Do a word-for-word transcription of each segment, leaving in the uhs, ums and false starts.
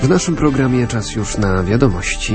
W naszym programie czas już na wiadomości.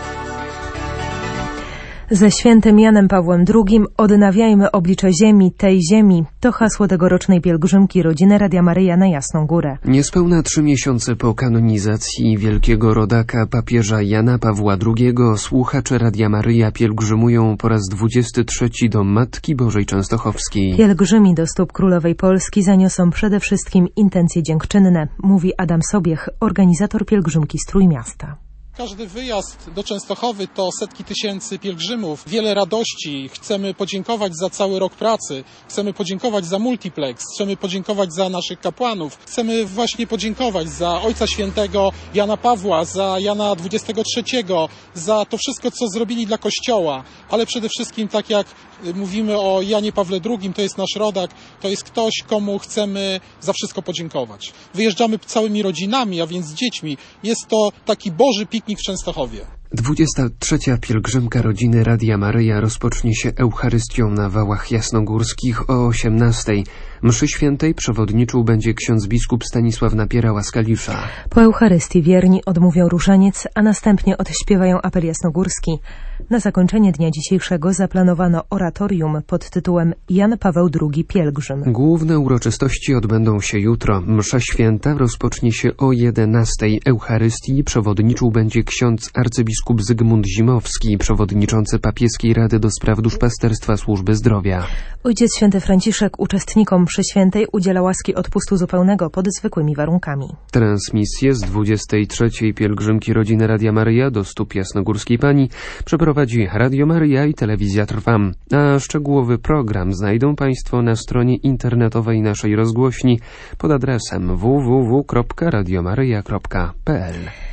Ze świętym Janem Pawłem drugim odnawiajmy oblicze ziemi, tej ziemi. To hasło tegorocznej pielgrzymki rodziny Radia Maryja na Jasną Górę. Niespełna trzy miesiące po kanonizacji wielkiego rodaka papieża Jana Pawła drugiego słuchacze Radia Maryja pielgrzymują po raz dwudziesty trzeci do Matki Bożej Częstochowskiej. Pielgrzymi do stóp Królowej Polski zaniosą przede wszystkim intencje dziękczynne, mówi Adam Sobiech, organizator pielgrzymki z Trójmiasta. Każdy wyjazd do Częstochowy to setki tysięcy pielgrzymów, wiele radości. Chcemy podziękować za cały rok pracy, chcemy podziękować za multiplex, chcemy podziękować za naszych kapłanów. Chcemy właśnie podziękować za Ojca Świętego Jana Pawła, za Jana dwudziestego trzeciego, za to wszystko, co zrobili dla Kościoła. Ale przede wszystkim, tak jak mówimy o Janie Pawle drugim, to jest nasz rodak, to jest ktoś, komu chcemy za wszystko podziękować. Wyjeżdżamy całymi rodzinami, a więc z dziećmi. Jest to taki Boży piknik w Częstochowie. dwudziesta trzecia pielgrzymka rodziny Radia Maryja rozpocznie się Eucharystią na Wałach Jasnogórskich o osiemnastej. Mszy świętej przewodniczył będzie ksiądz biskup Stanisław Napierała z Kalisza. Po Eucharystii wierni odmówią różaniec, a następnie odśpiewają apel jasnogórski. Na zakończenie dnia dzisiejszego zaplanowano oratorium pod tytułem Jan Paweł drugi Pielgrzym. Główne uroczystości odbędą się jutro. Msza święta rozpocznie się o jedenastej. Eucharystii przewodniczył będzie ksiądz arcybiskup Zygmunt Zimowski, przewodniczący Papieskiej Rady do Spraw Duszpasterstwa Służby Zdrowia. Ojciec Święty Franciszek uczestnikom mszy świętej udziela łaski odpustu zupełnego pod zwykłymi warunkami. Transmisję z dwudziestej trzeciej pielgrzymki rodziny Radia Maryja do stóp Jasnogórskiej Pani przeprowadzi Radio Maryja i Telewizja Trwam. A szczegółowy program znajdą Państwo na stronie internetowej naszej rozgłośni pod adresem w w w kropka radiomaryja kropka p l.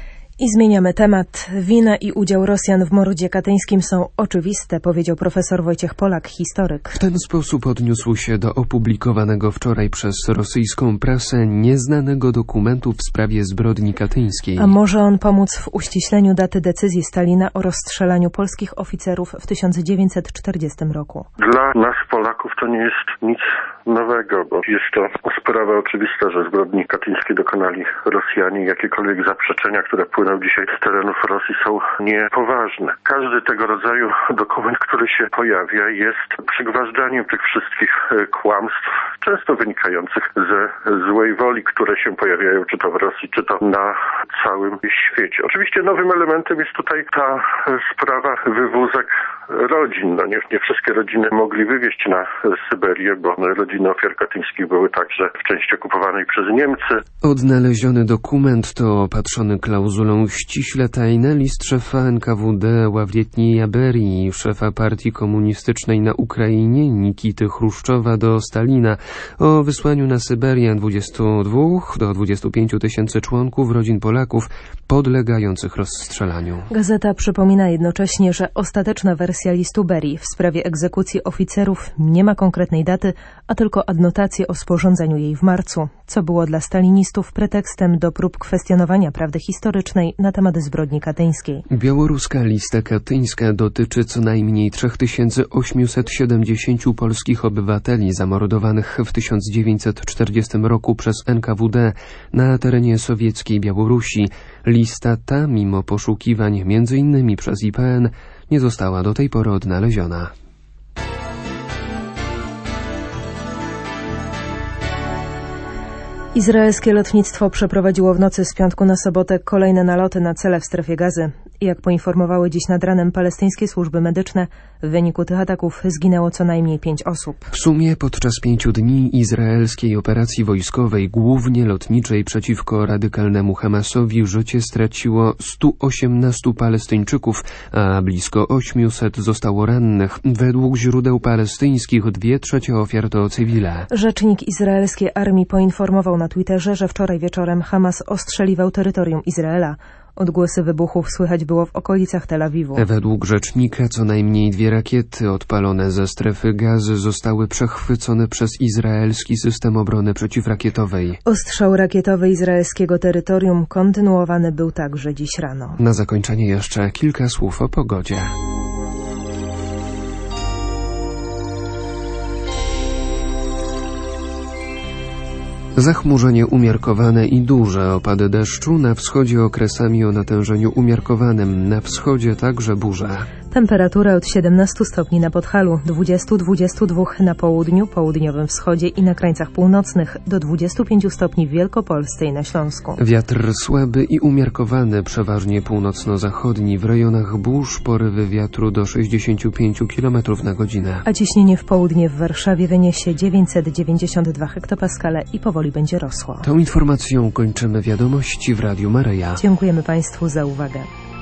I zmieniamy temat. Wina i udział Rosjan w mordzie katyńskim są oczywiste, powiedział profesor Wojciech Polak, historyk. W ten sposób odniósł się do opublikowanego wczoraj przez rosyjską prasę nieznanego dokumentu w sprawie zbrodni katyńskiej. A może on pomóc w uściśleniu daty decyzji Stalina o rozstrzelaniu polskich oficerów w tysiąc dziewięćset czterdziestym roku? Dla nas Polaków to nie jest nic nowego, bo jest to sprawa oczywista, że zbrodni katyńskiej dokonali Rosjanie. Jakiekolwiek zaprzeczenia, które płyną dzisiaj z terenów Rosji, są niepoważne. Każdy tego rodzaju dokument, który się pojawia, jest przygważdżaniem tych wszystkich kłamstw, często wynikających ze złej woli, które się pojawiają, czy to w Rosji, czy to na całym świecie. Oczywiście nowym elementem jest tutaj ta sprawa wywózek rodzin. No nie, nie wszystkie rodziny mogli wywieźć na Syberię, bo rodziny ofiar katyńskich były także w części okupowanej przez Niemcy. Odnaleziony dokument to opatrzony klauzulą ściśle tajny list szefa N K W D Ławrietnieja Berii i szefa partii komunistycznej na Ukrainie Nikity Chruszczowa do Stalina o wysłaniu na Syberię dwudziestu dwóch do dwudziestu pięciu tysięcy członków rodzin Polaków podlegających rozstrzelaniu. Gazeta przypomina jednocześnie, że ostateczna wersja listu Berii w sprawie egzekucji oficerów nie ma konkretnej daty, a tylko adnotację o sporządzeniu jej w marcu, co było dla stalinistów pretekstem do prób kwestionowania prawdy historycznej na temat zbrodni katyńskiej. Białoruska lista katyńska dotyczy co najmniej trzy tysiące osiemset siedemdziesięciu polskich obywateli zamordowanych w tysiąc dziewięćset czterdziestym roku przez N K W D na terenie sowieckiej Białorusi. Lista ta, mimo poszukiwań między innymi przez I P N, nie została do tej pory odnaleziona. Izraelskie lotnictwo przeprowadziło w nocy z piątku na sobotę kolejne naloty na cele w strefie Gazy. Jak poinformowały dziś nad ranem palestyńskie służby medyczne, w wyniku tych ataków zginęło co najmniej pięć osób. W sumie podczas pięciu dni izraelskiej operacji wojskowej, głównie lotniczej przeciwko radykalnemu Hamasowi, życie straciło stu osiemnastu Palestyńczyków, a blisko ośmiuset zostało rannych. Według źródeł palestyńskich dwie trzecie ofiar to cywile. Rzecznik izraelskiej armii poinformował na Twitterze, że wczoraj wieczorem Hamas ostrzeliwał terytorium Izraela. Odgłosy wybuchów słychać było w okolicach Tel Awiwu. Według rzecznika co najmniej dwie rakiety odpalone ze strefy Gazy zostały przechwycone przez izraelski system obrony przeciwrakietowej. Ostrzał rakietowy izraelskiego terytorium kontynuowany był także dziś rano. Na zakończenie jeszcze kilka słów o pogodzie. Zachmurzenie umiarkowane i duże opady deszczu, na wschodzie okresami o natężeniu umiarkowanym, na wschodzie także burze. Temperatura od siedemnastu stopni na Podhalu, dwudziestu do dwudziestu dwóch na południu, południowym wschodzie i na krańcach północnych, do dwudziestu pięciu stopni w Wielkopolsce i na Śląsku. Wiatr słaby i umiarkowany, przeważnie północno-zachodni, w rejonach burz porywy wiatru do sześćdziesięciu pięciu kilometrów na godzinę. A ciśnienie w południe w Warszawie wyniesie dziewięćset dziewięćdziesiąt dwa hektopaskale i powoli będzie rosło. Tą informacją kończymy wiadomości w Radiu Maryja. Dziękujemy Państwu za uwagę.